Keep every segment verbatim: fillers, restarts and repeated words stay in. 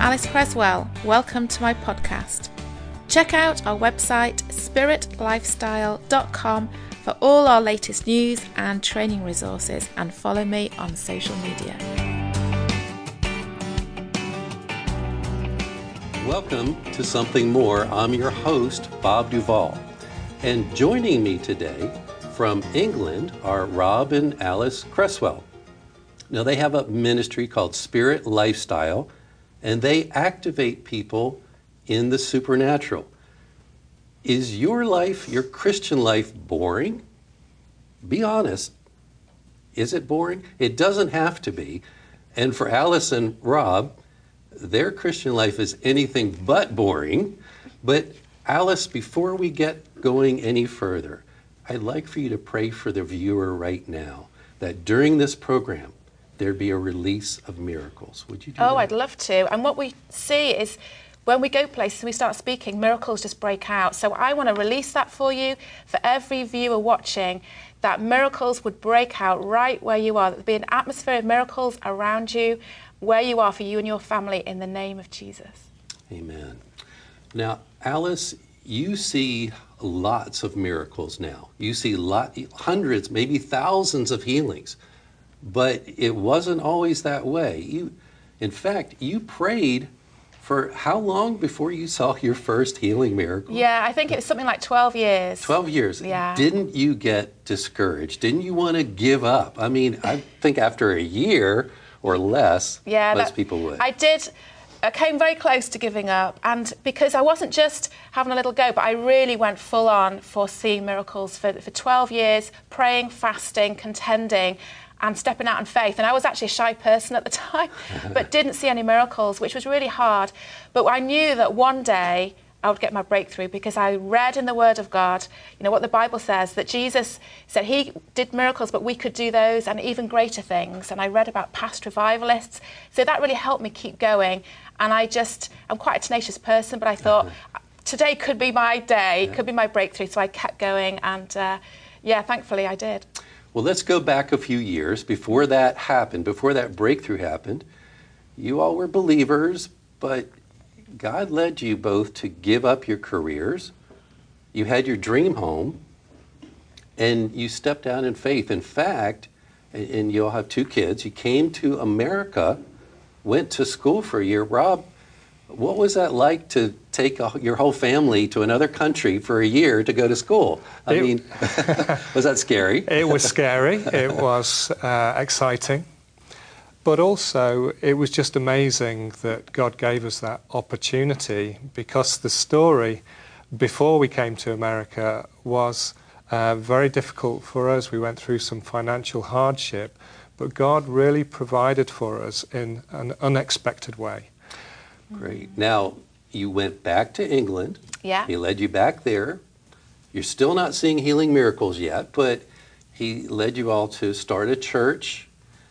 Alice Creswell. Welcome to my podcast. Check out our website spirit lifestyle dot com for all our latest news and training resources, and follow me on social media. Welcome to Something More. I'm your host, Bob Duvall. And joining me today from England are Rob and Alice Creswell. Now, they have a ministry called Spirit Lifestyle, and they activate people in the supernatural. Is your life, your Christian life, boring? Be honest. Is it boring? It doesn't have to be. And for Alice and Rob, their Christian life is anything but boring. But Alice, before we get going any further, I'd like for you to pray for the viewer right now, that during this program, there'd be a release of miracles. Would you do oh, that? I'd love to. And what we see is when we go places and we start speaking, miracles just break out. So I want to release that for you, for every viewer watching, that miracles would break out right where you are. There'd be an atmosphere of miracles around you, where you are, for you and your family, in the name of Jesus. Amen. Now, Alice, you see lots of miracles now. You see lot, hundreds, maybe thousands of healings. But it wasn't always that way. You, in fact, you prayed for how long before you saw your first healing miracle? Yeah, I think it was something like twelve years. twelve years. Yeah. Didn't you get discouraged? Didn't you want to give up? I mean, I think after a year or less, yeah, most that, people would. I did. I came very close to giving up, and because I wasn't just having a little go, but I really went full on for seeing miracles for, for twelve years, praying, fasting, contending, and stepping out in faith. And I was actually a shy person at the time, but didn't see any miracles, which was really hard. But I knew that one day I would get my breakthrough, because I read in the Word of God, you know, what the Bible says, that Jesus said he did miracles, but we could do those and even greater things. And I read about past revivalists. So that really helped me keep going. And I just, I'm quite a tenacious person, but I thought, today could be my day, yeah. could be my breakthrough. So I kept going, and uh, yeah, thankfully I did. Well, let's go back a few years. Before that happened, before that breakthrough happened, you all were believers, but God led you both to give up your careers. You had your dream home, and you stepped out in faith. In fact, and, and you all have two kids, you came to America, went to school for a year. Rob, what was that like to take a, your whole family to another country for a year to go to school? I it, mean, was that scary? It was scary. It was uh, exciting. But also, it was just amazing that God gave us that opportunity, because the story before we came to America was uh, very difficult for us. We went through some financial hardship, but God really provided for us in an unexpected way. Great. Now, you went back to England. Yeah. He led you back there. You're still not seeing healing miracles yet, but he led you all to start a church.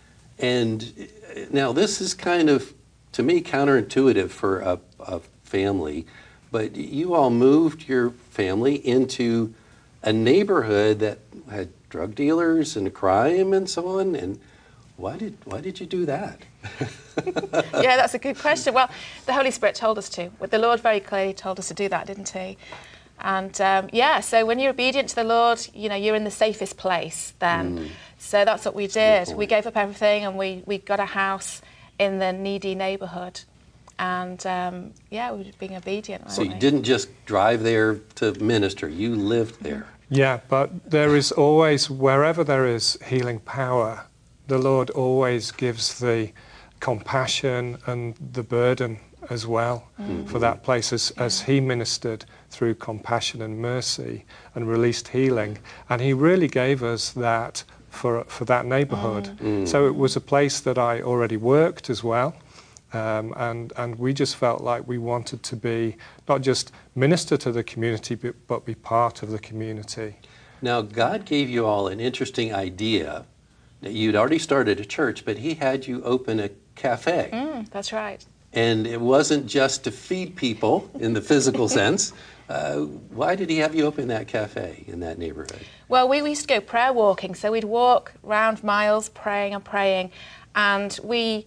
And now this is kind of, to me, counterintuitive for a, a family, but you all moved your family into a neighborhood that had drug dealers and crime and so on. And why did why did you do that? Yeah, that's a good question. Well, the Holy Spirit told us to. The Lord very clearly told us to do that, didn't he? And um, yeah, so when you're obedient to the Lord, you know, you're in the safest place then. Mm. So that's what we did. We gave up everything, and we, we got a house in the needy neighbourhood. And um, yeah, we were being obedient. So you we? didn't just drive there to minister, you lived there. Yeah, but there is always, wherever there is healing power, the Lord always gives the compassion and the burden as well mm-hmm. for that place, as, yeah. as he ministered through compassion and mercy and released healing. And he really gave us that for, for that neighbourhood. Mm. Mm. So it was a place that I already worked as well. Um, and, and we just felt like we wanted to be, not just minister to the community, but, but be part of the community. Now, God gave you all an interesting idea. You'd already started a church, but he had you open a cafe. Mm, that's right. And it wasn't just to feed people in the physical sense. Uh, why did he have you open that cafe in that neighborhood? Well, we, we used to go prayer walking, so we'd walk round miles praying and praying, and we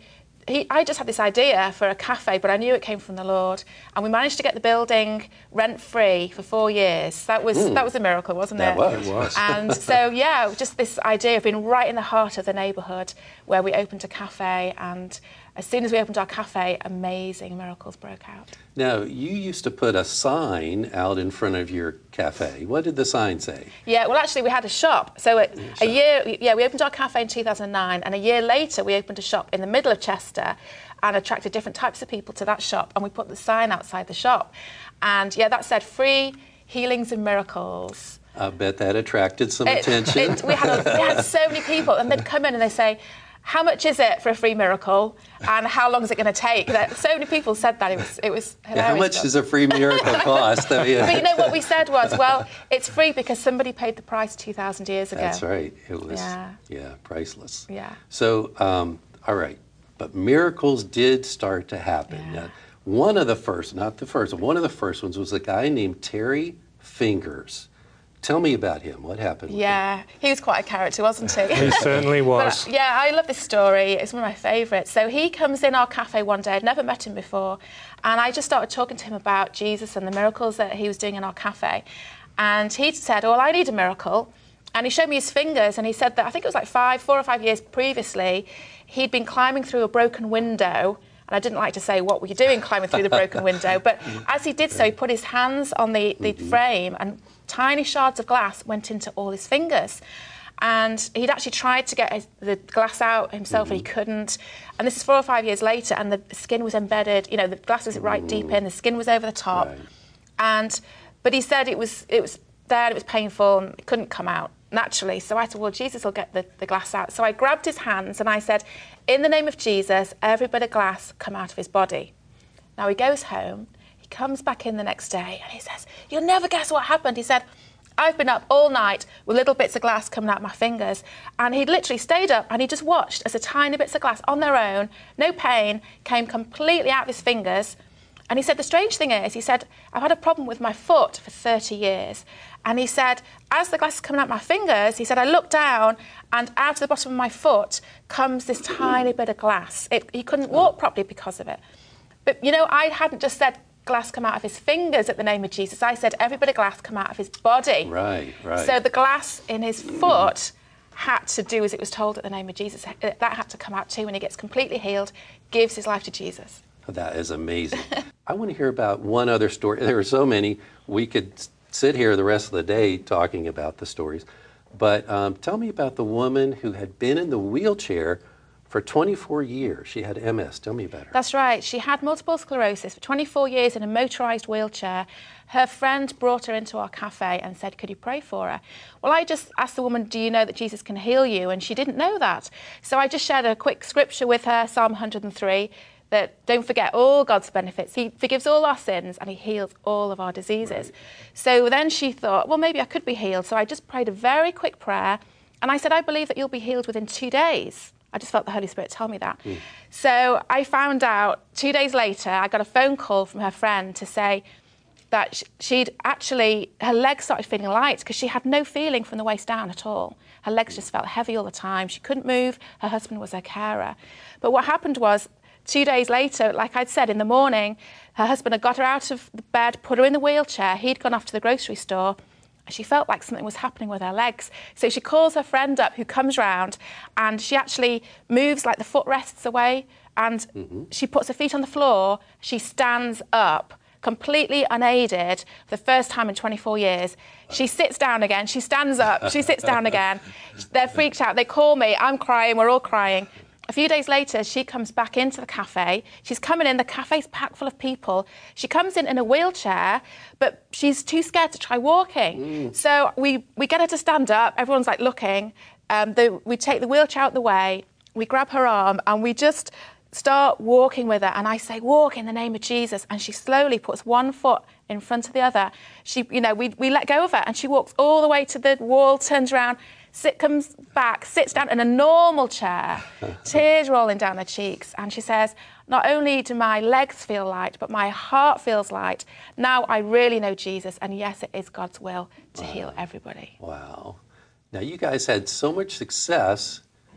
he, I just had this idea for a cafe, but I knew it came from the Lord. And we managed to get the building rent-free for four years. That was mm. that was a miracle, wasn't that it? Was. It was. And so, yeah, just this idea of being right in the heart of the neighbourhood where we opened a cafe. And as soon as we opened our cafe, amazing miracles broke out. Now, you used to put a sign out in front of your cafe. What did the sign say? Yeah, well, actually, we had a shop. So a, a year, yeah, we opened our cafe in two thousand nine, and a year later, we opened a shop in the middle of Chester and attracted different types of people to that shop, and we put the sign outside the shop. And, yeah, that said, free healings and miracles. I bet that attracted some it, attention. It, we, had a, we had so many people, and they'd come in and they'd say, how much is it for a free miracle, and how long is it going to take? So many people said that. It was it was hilarious. Yeah, how much does a free miracle cost? I mean, but you know what we said was, well, it's free because somebody paid the price two thousand years ago. That's right. It was, yeah, yeah priceless. Yeah. So, um, all right, but miracles did start to happen. Yeah. Now, one of the first, not the first, one of the first ones was a guy named Terry Fingers. Tell me about him. What happened? Yeah, he was quite a character, wasn't he? He certainly was. But, yeah, I love this story. It's one of my favourites. So he comes in our cafe one day. I'd never met him before. And I just started talking to him about Jesus and the miracles that he was doing in our cafe. And he said, oh, well, I need a miracle. And he showed me his fingers. And he said that I think it was like five, four or five years previously, he'd been climbing through a broken window. And I didn't like to say, what were you doing climbing through the broken window? But as he did so, he put his hands on the, the mm-hmm. frame, and tiny shards of glass went into all his fingers. And he'd actually tried to get his, the glass out himself, mm-hmm. and he couldn't. And this is four or five years later, and the skin was embedded. You know, the glass was right mm-hmm. deep in, the skin was over the top. Right. And but he said it was it was there, and it was painful, and it couldn't come out naturally. So I said, well, Jesus will get the, the glass out. So I grabbed his hands and I said, in the name of Jesus, every bit of glass come out of his body. Now he goes home, he comes back in the next day and he says, you'll never guess what happened. He said, I've been up all night with little bits of glass coming out of my fingers. And he'd literally stayed up and he just watched as the tiny bits of glass on their own, no pain, came completely out of his fingers. And he said, the strange thing is, he said, I've had a problem with my foot for thirty years. And he said, as the glass is coming out my fingers, he said, I looked down and out of the bottom of my foot comes this tiny bit of glass. It, he couldn't walk properly because of it. But, you know, I hadn't just said glass come out of his fingers at the name of Jesus. I said every bit of glass come out of his body. Right, right. So the glass in his foot had to do as it was told at the name of Jesus. That had to come out too when he gets completely healed, gives his life to Jesus. That is amazing. I want to hear about one other story. There are so many. We could sit here the rest of the day talking about the stories. But um, tell me about the woman who had been in the wheelchair for twenty-four years. She had M S. Tell me about her. That's right. She had multiple sclerosis for twenty-four years in a motorised wheelchair. Her friend brought her into our cafe and said, could you pray for her? Well, I just asked the woman, do you know that Jesus can heal you? And she didn't know that. So I just shared a quick scripture with her, Psalm one hundred and three, that don't forget all God's benefits. He forgives all our sins and he heals all of our diseases. Right. So then she thought, well, maybe I could be healed. So I just prayed a very quick prayer. And I said, I believe that you'll be healed within two days. I just felt the Holy Spirit tell me that. Mm. So I found out two days later, I got a phone call from her friend to say that she'd actually, her legs started feeling light because she had no feeling from the waist down at all. Her legs just felt heavy all the time. She couldn't move. Her husband was her carer. But what happened was, two days later, like I'd said, in the morning, her husband had got her out of the bed, put her in the wheelchair. He'd gone off to the grocery store. And she felt like something was happening with her legs. So she calls her friend up who comes round and she actually moves like the footrests away and mm-hmm. she puts her feet on the floor. She stands up completely unaided for the first time in twenty-four years. She sits down again. She stands up. She sits down again. They're freaked out. They call me. I'm crying. We're all crying. A few days later, she comes back into the cafe. She's coming in. The cafe's packed full of people. She comes in in a wheelchair, but she's too scared to try walking. Mm. So we, we get her to stand up. Everyone's like looking. Um, the, we take the wheelchair out the way. We grab her arm and we just start walking with her. And I say, walk in the name of Jesus. And she slowly puts one foot in front of the other. She, you know, we, we let go of her and she walks all the way to the wall, turns around, Sit, comes back, sits down in a normal chair, tears rolling down her cheeks, and she says, not only do my legs feel light, but my heart feels light. Now I really know Jesus, and yes, it is God's will to wow. heal everybody. Wow. Now, you guys had so much success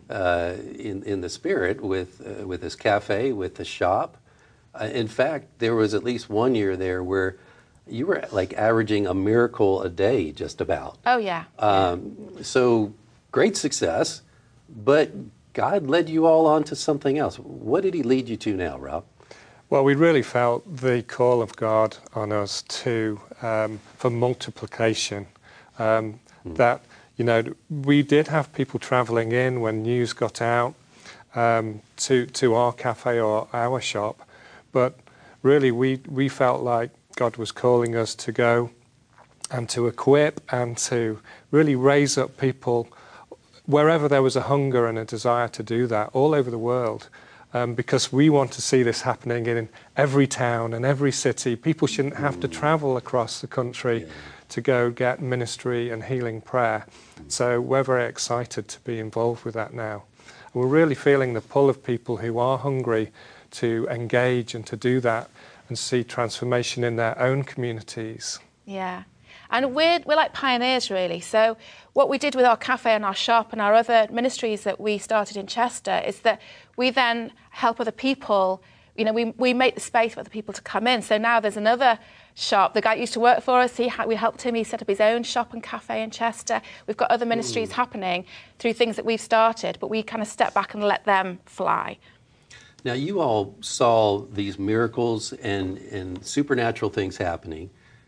uh, in, in the Spirit with, uh, with this cafe, with the shop. Uh, in fact, there was at least one year there where you were like averaging a miracle a day, just about. Oh, yeah. Um, so great success, but God led you all on to something else. What did he lead you to now, Rob? Well, we really felt the call of God on us to um, for multiplication. Um, mm. That, you know, we did have people travelling in when news got out um, to to our cafe or our shop, but really we we felt like God was calling us to go and to equip and to really raise up people wherever there was a hunger and a desire to do that all over the world. Um, because we want to see this happening in every town and every city. People shouldn't have to travel across the country yeah. to go get ministry and healing prayer. So we're very excited to be involved with that now. And we're really feeling the pull of people who are hungry to engage and to do that and see transformation in their own communities. Yeah. And we're, we're like pioneers, really. So what we did with our cafe and our shop and our other ministries that we started in Chester is that we then help other people. You know, we, we make the space for other people to come in. So now there's another shop. The guy used to work for us. He ha- we helped him. He set up his own shop and cafe in Chester. We've got other ministries mm. happening through things that we've started, but we kind of step back and let them fly. Now, you all saw these miracles and, and supernatural things happening.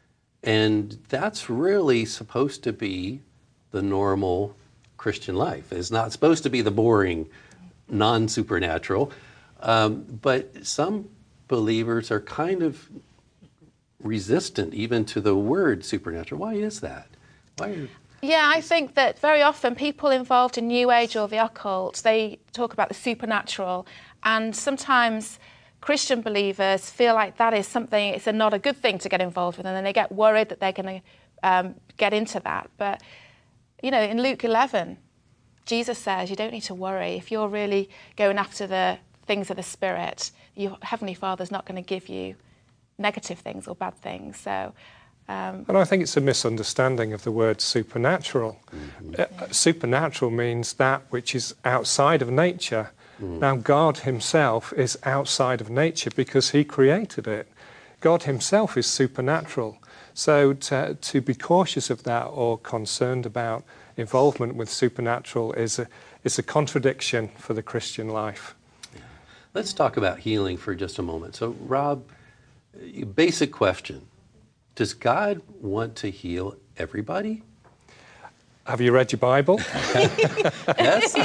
And that's really supposed to be the normal Christian life. It's not supposed to be the boring, non-supernatural. Um, but some believers are kind of resistant even to the word supernatural. Why is that? Why are... Yeah, I think that very often people involved in New Age or the occult, they talk about the supernatural. And sometimes Christian believers feel like that is something, it's a, not a good thing to get involved with, and then they get worried that they're going to um, get into that. But, you know, in Luke eleven, Jesus says you don't need to worry. If you're really going after the things of the Spirit, your Heavenly Father's not going to give you negative things or bad things. So, um, and I think it's a misunderstanding of the word supernatural. Mm-hmm. Uh, supernatural means that which is outside of nature. Mm. Now, God himself is outside of nature because he created it. God himself is supernatural. So to, to be cautious of that or concerned about involvement with supernatural is a, is a contradiction for the Christian life. Yeah. Let's talk about healing for just a moment. So, Rob, basic question. Does God want to heal everybody? Have you read your Bible? Yes.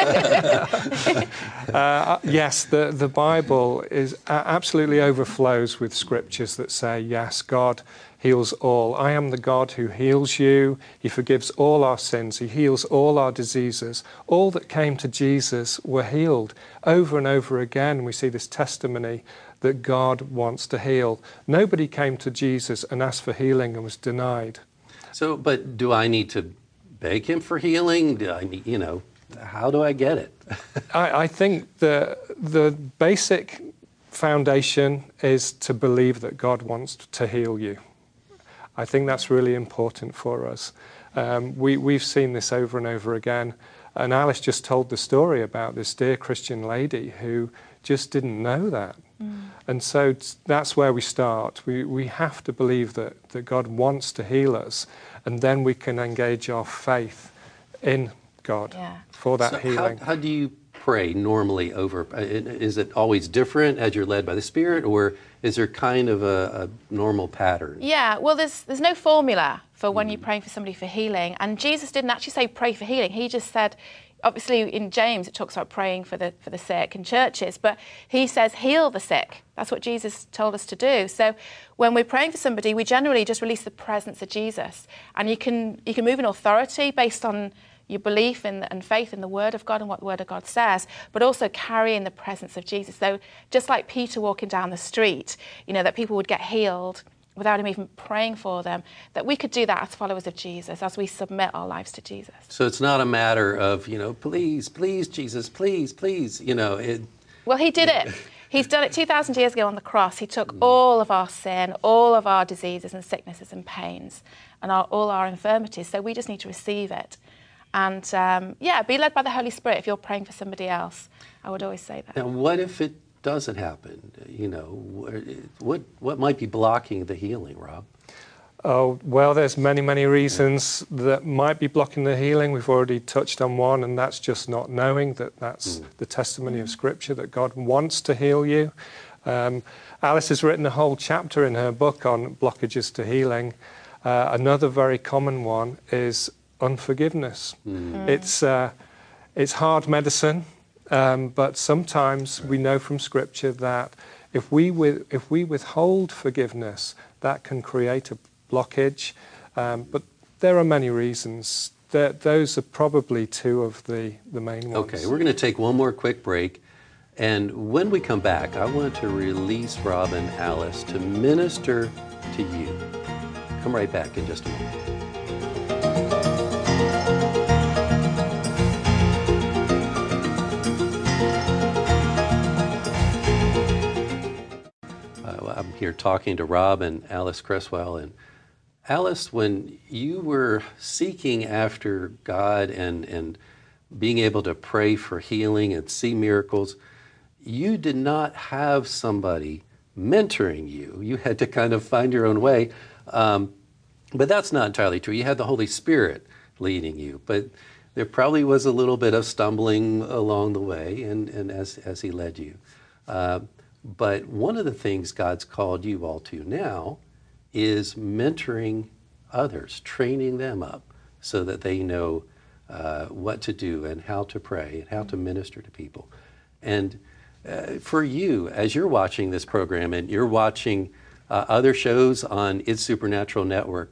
uh, yes, the, the Bible is uh, absolutely overflows with scriptures that say, yes, God heals all. I am the God who heals you. He forgives all our sins. He heals all our diseases. All that came to Jesus were healed. Over and over again, we see this testimony that God wants to heal. Nobody came to Jesus and asked for healing and was denied. So, but do I need to beg him for healing? Do I need, you know, how do I get it? I, I think the the basic foundation is to believe that God wants to heal you. I think that's really important for us. Um, we, we've seen this over and over again. And Alice just told the story about this dear Christian lady who just didn't know that. Mm. And so that's where we start. We we have to believe that, that God wants to heal us, and then we can engage our faith in God yeah. for that so healing. How, how do you pray normally over? Is it always different as you're led by the Spirit, or is there kind of a, a normal pattern? Yeah, well, there's there's no formula for when mm. you're praying for somebody for healing. And Jesus didn't actually say pray for healing. He just said, obviously in James it talks about praying for the for the sick in churches, but he says heal the sick. That's what Jesus told us to do. So when we're praying for somebody, we generally just release the presence of Jesus. And you can you can move in authority based on your belief in, and faith in the Word of God and what the Word of God says, but also carrying the presence of Jesus. So just like Peter walking down the street, you know, that people would get healed without him even praying for them, that we could do that as followers of Jesus, as we submit our lives to Jesus. So it's not a matter of, you know, please, please, Jesus, please, please, you know. It, well, he did it. He's done it two thousand years ago on the cross. He took all of our sin, all of our diseases and sicknesses and pains, and our, all our infirmities. So we just need to receive it And um, yeah, be led by the Holy Spirit if you're praying for somebody else. I would always say that. Now, what if it doesn't happen? You know, what what might be blocking the healing, Rob? Oh, well, there's many, many reasons that might be blocking the healing. We've already touched on one, and that's just not knowing that that's mm. the testimony of Scripture, that God wants to heal you. Um, Alice has written a whole chapter in her book on blockages to healing. Uh, another very common one is unforgiveness. Mm. Mm. It's, uh, it's hard medicine, um, but sometimes we know from Scripture that if we, with, if we withhold forgiveness, that can create a blockage, um, but there are many reasons. There, those are probably two of the, the main ones. Okay, we're going to take one more quick break, and when we come back, I want to release Rob and Alice to minister to you. Come right back in just a moment. Uh, I'm here talking to Rob and Alice Cresswell, and Alice, when you were seeking after God and, and being able to pray for healing and see miracles, you did not have somebody mentoring you. You had to kind of find your own way. Um, but that's not entirely true. You had the Holy Spirit leading you. But there probably was a little bit of stumbling along the way and, and as, as he led you. Uh, but one of the things God's called you all to now is mentoring others, training them up so that they know uh, what to do and how to pray and how to minister to people. And uh, for you, as you're watching this program and you're watching uh, other shows on It's Supernatural Network,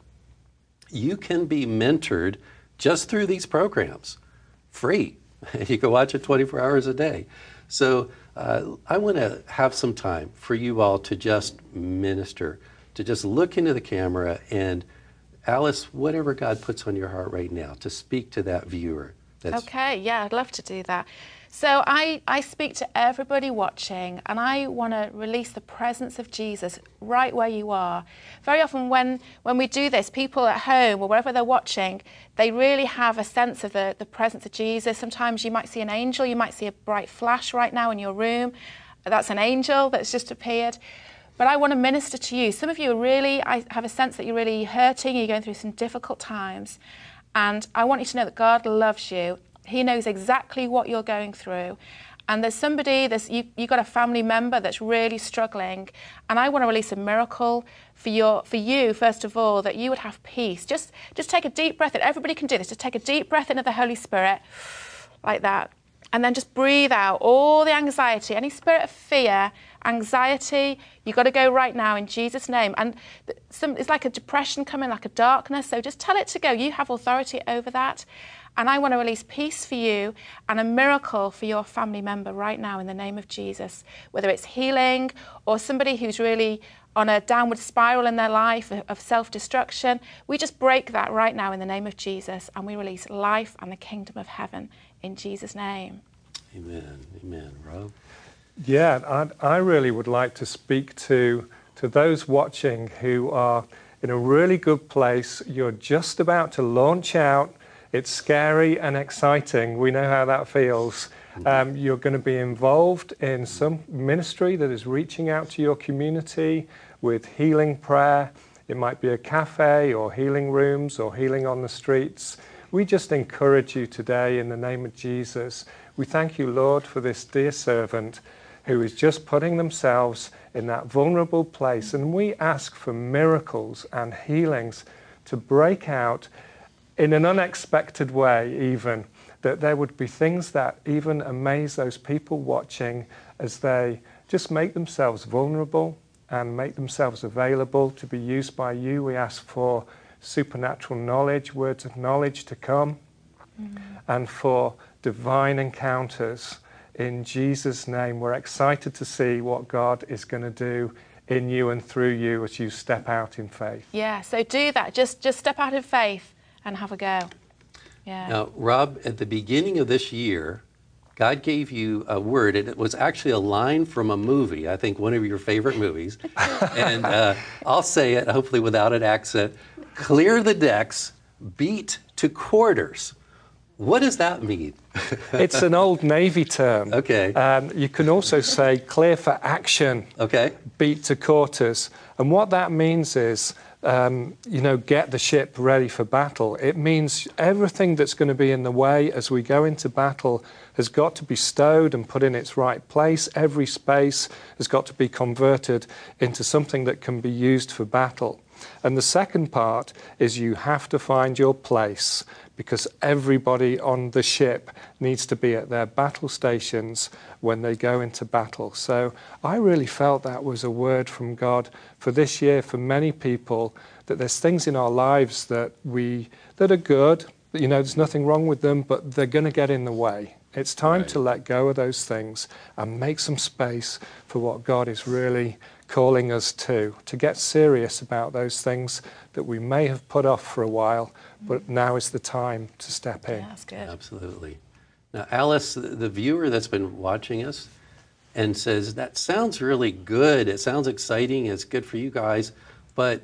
you can be mentored just through these programs, free. You can watch it twenty-four hours a day. So uh, I want to have some time for you all to just minister, to just look into the camera, and Alice, whatever God puts on your heart right now, to speak to that viewer. That's... Okay, yeah, I'd love to do that. So I, I speak to everybody watching, and I want to release the presence of Jesus right where you are. Very often when, when we do this, people at home or wherever they're watching, they really have a sense of the, the presence of Jesus. Sometimes you might see an angel, you might see a bright flash right now in your room. That's an angel that's just appeared. But I want to minister to you. Some of you are really, I have a sense that you're really hurting, you're going through some difficult times. And I want you to know that God loves you. He knows exactly what you're going through. And there's somebody, there's, you, you've got a family member that's really struggling. And I want to release a miracle for, your, for you, first of all, that you would have peace. Just, just take a deep breath in. Everybody can do this. Just take a deep breath into the Holy Spirit, like that. And then just breathe out all the anxiety, any spirit of fear, anxiety. You've got to go right now in Jesus' name. And some, it's like a depression coming, like a darkness. So just tell it to go. You have authority over that. And I want to release peace for you and a miracle for your family member right now in the name of Jesus. Whether it's healing or somebody who's really on a downward spiral in their life of self-destruction, we just break that right now in the name of Jesus, and we release life and the kingdom of heaven in Jesus' name. Amen. Amen. Rob? Yeah, I, I really would like to speak to, to those watching who are in a really good place. You're just about to launch out. It's scary and exciting. We know how that feels. Um, you're going to be involved in some ministry that is reaching out to your community with healing prayer. It might be a cafe or healing rooms or healing on the streets. We just encourage you today in the name of Jesus. We thank you, Lord, for this dear servant who is just putting themselves in that vulnerable place. And we ask for miracles and healings to break out in an unexpected way, even, that there would be things that even amaze those people watching as they just make themselves vulnerable and make themselves available to be used by you. We ask for supernatural knowledge, words of knowledge to come, mm. and for divine encounters in Jesus' name. We're excited to see what God is going to do in you and through you as you step out in faith. Yeah, so do that. Just, just step out in faith and have a go. Yeah. Now, Rob, at the beginning of this year, God gave you a word, and it was actually a line from a movie, I think one of your favorite movies. And uh, I'll say it, hopefully without an accent. Clear the decks, beat to quarters. What does that mean? It's an old Navy term. Okay. Um, you can also say clear for action. Okay. Beat to quarters. And what that means is, um, you know, get the ship ready for battle. It means everything that's going to be in the way as we go into battle has got to be stowed and put in its right place. Every space has got to be converted into something that can be used for battle. And the second part is you have to find your place, because everybody on the ship needs to be at their battle stations when they go into battle. So I really felt that was a word from God for this year for many people, that there's things in our lives that we that are good, you know, there's nothing wrong with them, but they're going to get in the way. It's time right. to let go of those things and make some space for what God is really calling us to, to get serious about those things that we may have put off for a while, but now is the time to step in. Yeah, that's good. Absolutely. Now, Alice, the viewer that's been watching us and says, that sounds really good, it sounds exciting, it's good for you guys, but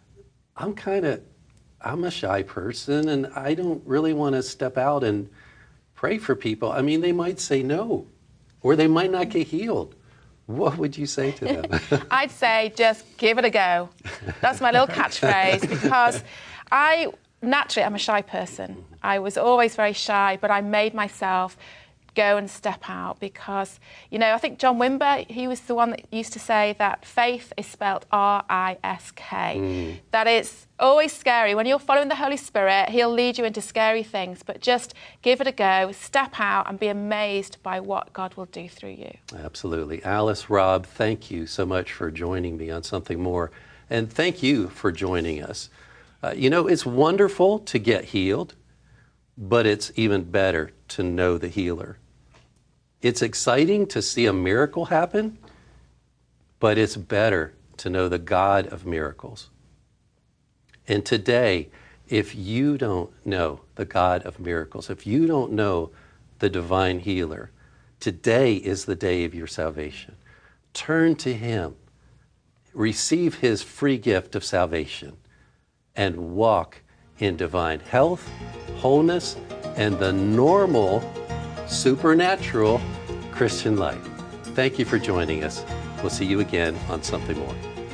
I'm kind of, I'm a shy person and I don't really want to step out and pray for people. I mean, they might say no, or they might not get healed. What would you say to them? I'd say just give it a go. That's my little catchphrase, because I naturally am a shy person. I was always very shy, but I made myself go and step out because, you know, I think John Wimber, he was the one that used to say that faith is spelled R I S K. Mm. That it's always scary. When you're following the Holy Spirit, he'll lead you into scary things, but just give it a go, step out and be amazed by what God will do through you. Absolutely. Alice, Rob, thank you so much for joining me on Something More. And thank you for joining us. Uh, you know, it's wonderful to get healed, but it's even better to know the healer. It's exciting to see a miracle happen, but it's better to know the God of miracles. And today, if you don't know the God of miracles, if you don't know the divine healer, today is the day of your salvation. Turn to him, receive his free gift of salvation, and walk in divine health, wholeness, and the normal, supernatural Christian life. Thank you for joining us. We'll see you again on Something More.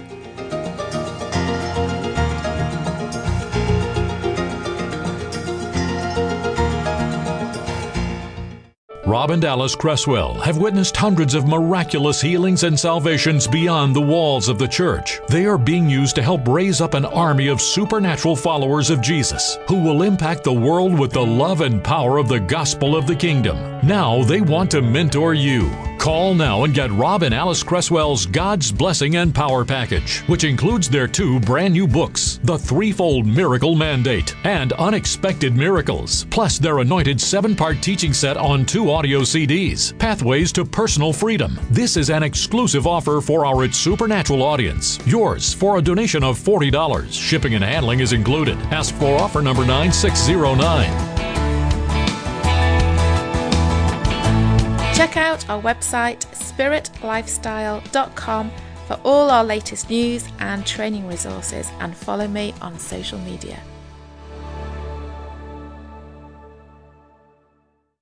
Rob and Alice Cresswell have witnessed hundreds of miraculous healings and salvations beyond the walls of the church. They are being used to help raise up an army of supernatural followers of Jesus who will impact the world with the love and power of the gospel of the kingdom. Now they want to mentor you. Call now and get Rob and Alice Cresswell's God's Blessing and Power Package, which includes their two brand new books, The Threefold Miracle Mandate and Unexpected Miracles, plus their anointed seven-part teaching set on two audio C Ds, Pathways to Personal Freedom. This is an exclusive offer for our It's Supernatural audience. Yours for a donation of forty dollars. Shipping and handling is included. Ask for offer number nine six zero nine. Check out our website, spirit lifestyle dot com, for all our latest news and training resources, and follow me on social media.